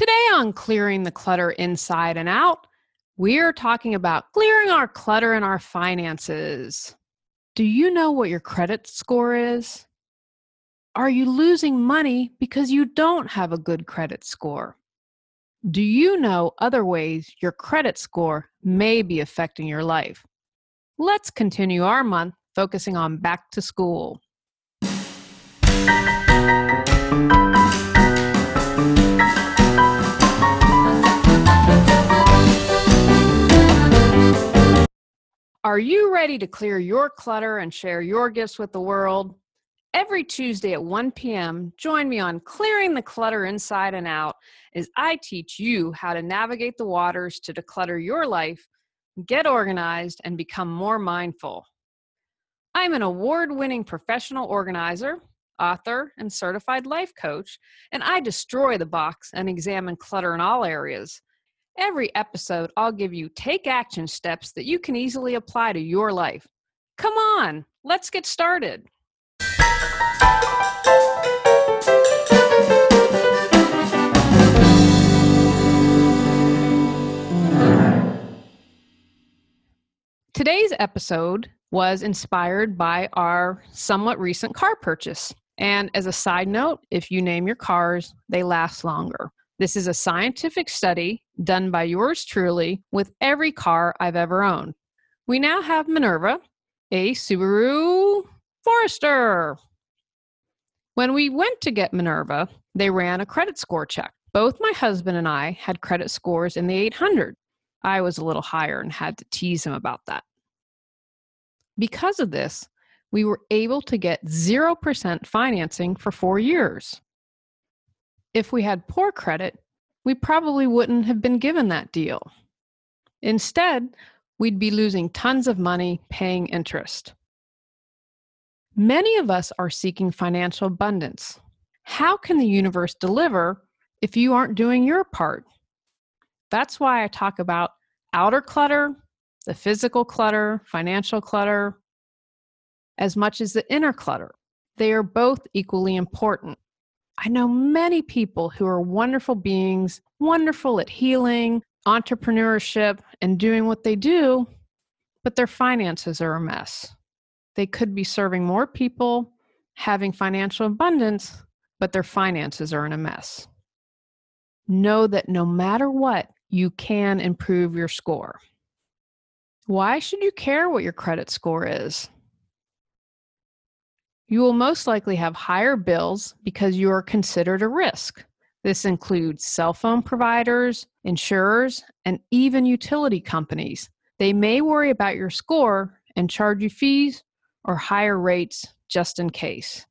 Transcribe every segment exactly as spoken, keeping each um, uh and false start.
Today on Clearing the Clutter Inside and Out, we're talking about clearing our clutter in our finances. Do you know what your credit score is? Are you losing money because you don't have a good credit score? Do you know other ways your credit score may be affecting your life? Let's continue our month focusing on back to school. Are you ready to clear your clutter and share your gifts with the world? Every Tuesday at one p.m., join me on Clearing the Clutter Inside and Out as I teach you how to navigate the waters to declutter your life, get organized, and become more mindful. I'm an award-winning professional organizer, author, and certified life coach, and I destroy the box and examine clutter in all areas. Every episode, I'll give you take action steps that you can easily apply to your life. Come on, let's get started. Today's episode was inspired by our somewhat recent car purchase. And as a side note, if you name your cars, they last longer. This is a scientific study done by yours truly with every car I've ever owned. We now have Minerva, a Subaru Forester. When we went to get Minerva, they ran a credit score check. Both my husband and I had credit scores in the eight hundred. I was a little higher and had to tease him about that. Because of this, we were able to get zero percent financing for four years. If we had poor credit, we probably wouldn't have been given that deal. Instead, we'd be losing tons of money paying interest. Many of us are seeking financial abundance. How can the universe deliver if you aren't doing your part? That's why I talk about outer clutter, the physical clutter, financial clutter, as much as the inner clutter. They are both equally important. I know many people who are wonderful beings, wonderful at healing, entrepreneurship, and doing what they do, but their finances are a mess. They could be serving more people, having financial abundance, but their finances are in a mess. Know that no matter what, you can improve your score. Why should you care what your credit score is? You will most likely have higher bills because you are considered a risk. This includes cell phone providers, insurers, and even utility companies. They may worry about your score and charge you fees or higher rates just in case.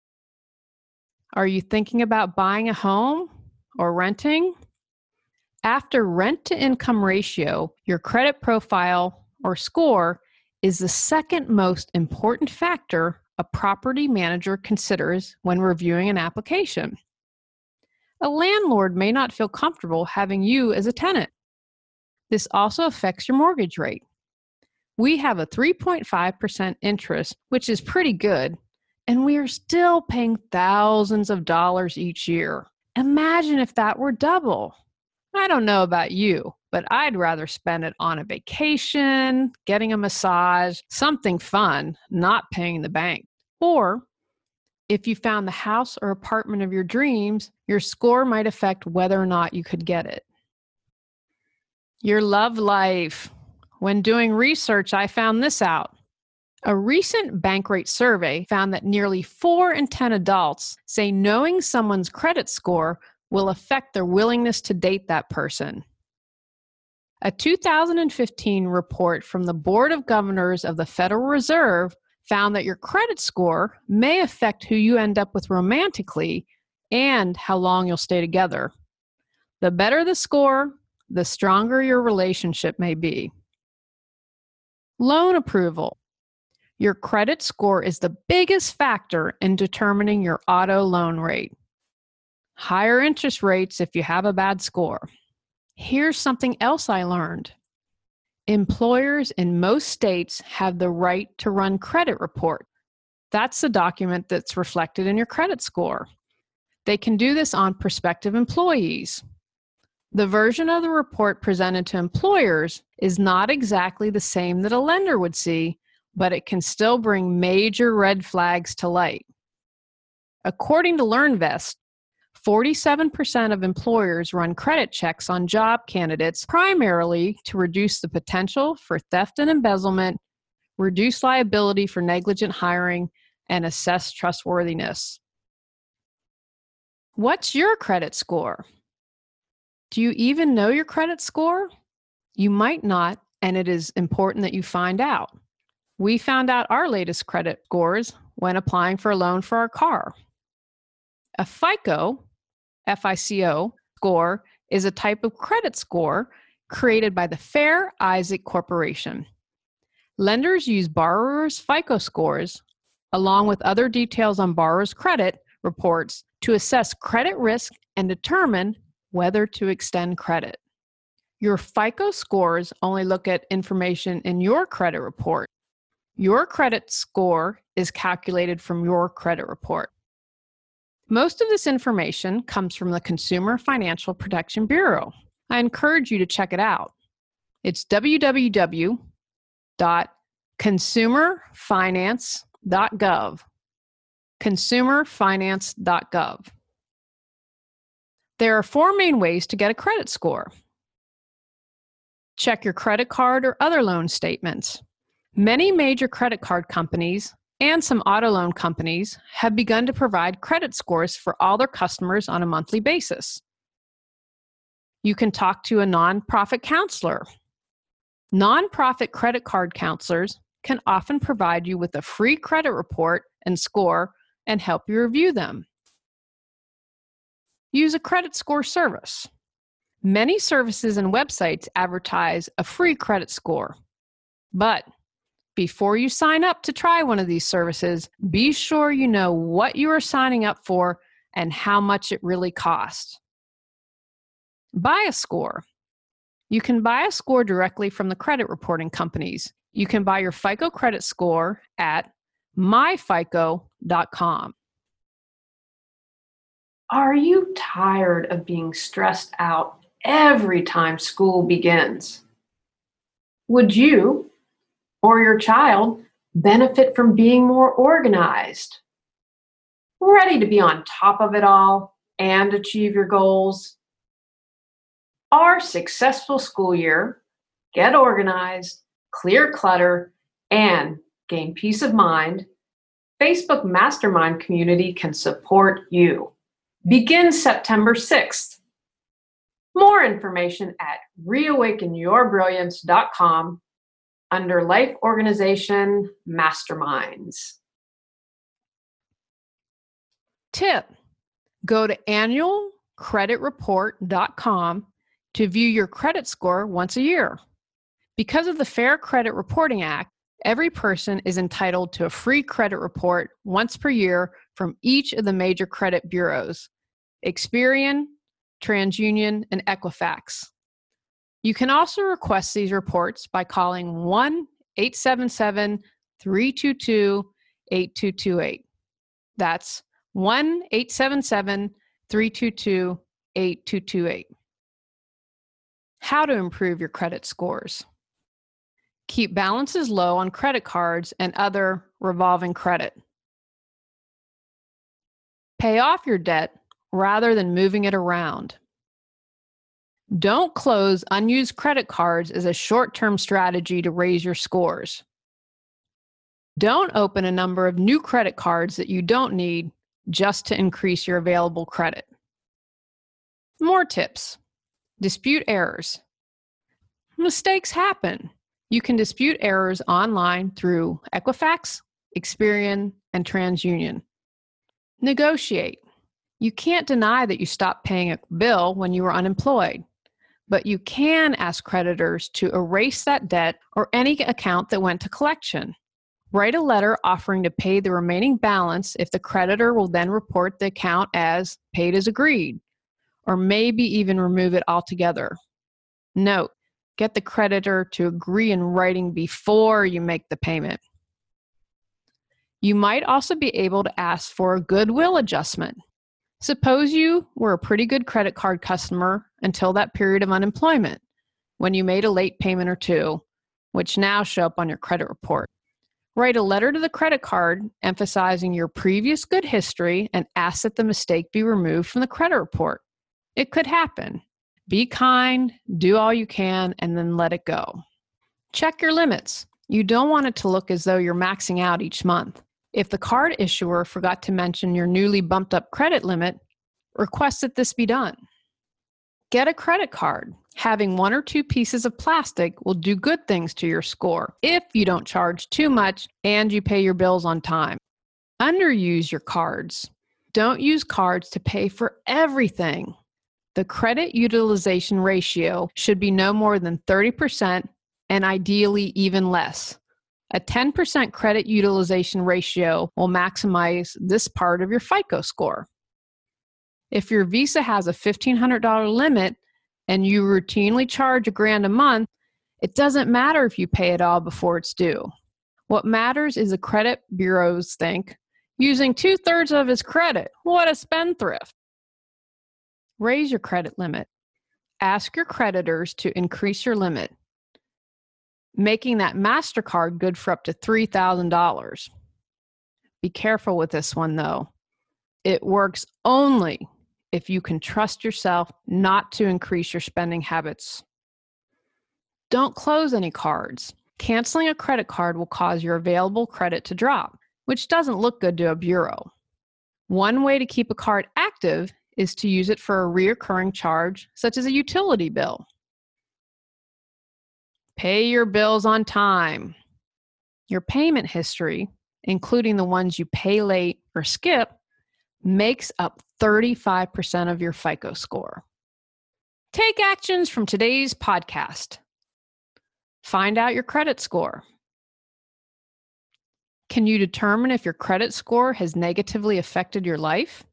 Are you thinking about buying a home or renting? After rent-to-income ratio, your credit profile or score is the second most important factor a property manager considers when reviewing an application. A landlord may not feel comfortable having you as a tenant. This also affects your mortgage rate. We have a three point five percent interest, which is pretty good, and we are still paying thousands of dollars each year. Imagine if that were double. I don't know about you, but I'd rather spend it on a vacation, getting a massage, something fun, not paying the bank. Or if you found the house or apartment of your dreams, your score might affect whether or not you could get it. Your love life. When doing research, I found this out. A recent Bankrate survey found that nearly four in ten adults say knowing someone's credit score will affect their willingness to date that person. A two thousand fifteen report from the Board of Governors of the Federal Reserve found that your credit score may affect who you end up with romantically and how long you'll stay together. The better the score, the stronger your relationship may be. Loan approval. Your credit score is the biggest factor in determining your auto loan rate. Higher interest rates if you have a bad score. Here's something else I learned. Employers in most states have the right to run credit report. That's the document that's reflected in your credit score. They can do this on prospective employees. The version of the report presented to employers is not exactly the same that a lender would see, but it can still bring major red flags to light. According to LearnVest, forty-seven percent of employers run credit checks on job candidates primarily to reduce the potential for theft and embezzlement, reduce liability for negligent hiring, and assess trustworthiness. What's your credit score? Do you even know your credit score? You might not, and it is important that you find out. We found out our latest credit scores when applying for a loan for our car. A FICO, F I C O, score is a type of credit score created by the Fair Isaac Corporation. Lenders use borrowers' FICO scores, along with other details on borrowers' credit reports, to assess credit risk and determine whether to extend credit. Your FICO scores only look at information in your credit report. Your credit score is calculated from your credit report. Most of this information comes from the Consumer Financial Protection Bureau. I encourage you to check it out. It's w w w dot consumer finance dot gov. consumer finance dot gov. There are four main ways to get a credit score. Check your credit card or other loan statements. Many major credit card companies and some auto loan companies have begun to provide credit scores for all their customers on a monthly basis. You can talk to a nonprofit counselor. Nonprofit credit card counselors can often provide you with a free credit report and score and help you review them. Use a credit score service. Many services and websites advertise a free credit score. But before you sign up to try one of these services, be sure you know what you are signing up for and how much it really costs. Buy a score. You can buy a score directly from the credit reporting companies. You can buy your FICO credit score at my fico dot com. Are you tired of being stressed out every time school begins? Would you or your child benefit from being more organized? Ready to be on top of it all and achieve your goals? Our successful school year, get organized, clear clutter, and gain peace of mind, Facebook Mastermind community can support you. Begins September sixth. More information at reawaken your brilliance dot com under Life Organization Masterminds. Tip: go to annual credit report dot com to view your credit score once a year. Because of the Fair Credit Reporting Act, every person is entitled to a free credit report once per year from each of the major credit bureaus: Experian, TransUnion, and Equifax. You can also request these reports by calling one eight seven seven, three two two, eight two two eight. That's one eight seven seven, three two two, eight two two eight. How to improve your credit scores. Keep balances low on credit cards and other revolving credit. Pay off your debt rather than moving it around. Don't close unused credit cards as a short-term strategy to raise your scores. Don't open a number of new credit cards that you don't need just to increase your available credit. More tips. Dispute errors. Mistakes happen. You can dispute errors online through Equifax, Experian, and TransUnion. Negotiate. You can't deny that you stopped paying a bill when you were unemployed, but you can ask creditors to erase that debt or any account that went to collection. Write a letter offering to pay the remaining balance if the creditor will then report the account as paid as agreed, or maybe even remove it altogether. Note: get the creditor to agree in writing before you make the payment. You might also be able to ask for a goodwill adjustment. Suppose you were a pretty good credit card customer until that period of unemployment, when you made a late payment or two, which now show up on your credit report. Write a letter to the credit card emphasizing your previous good history and ask that the mistake be removed from the credit report. It could happen. Be kind, do all you can, and then let it go. Check your limits. You don't want it to look as though you're maxing out each month. If the card issuer forgot to mention your newly bumped up credit limit, request that this be done. Get a credit card. Having one or two pieces of plastic will do good things to your score if you don't charge too much and you pay your bills on time. Underuse your cards. Don't use cards to pay for everything. The credit utilization ratio should be no more than thirty percent and ideally even less. A ten percent credit utilization ratio will maximize this part of your FICO score. If your Visa has a fifteen hundred dollars limit and you routinely charge a grand a month, it doesn't matter if you pay it all before it's due. What matters is the credit bureaus think, using two-thirds of his credit. What a spendthrift. Raise your credit limit. Ask your creditors to increase your limit, making that MasterCard good for up to three thousand dollars. Be careful with this one, though. It works only if you can trust yourself not to increase your spending habits. Don't close any cards. Canceling a credit card will cause your available credit to drop, which doesn't look good to a bureau. One way to keep a card active is to use it for a recurring charge, such as a utility bill. Pay your bills on time. Your payment history, including the ones you pay late or skip, makes up thirty-five percent of your FICO score. Take actions from today's podcast. Find out your credit score. Can you determine if your credit score has negatively affected your life?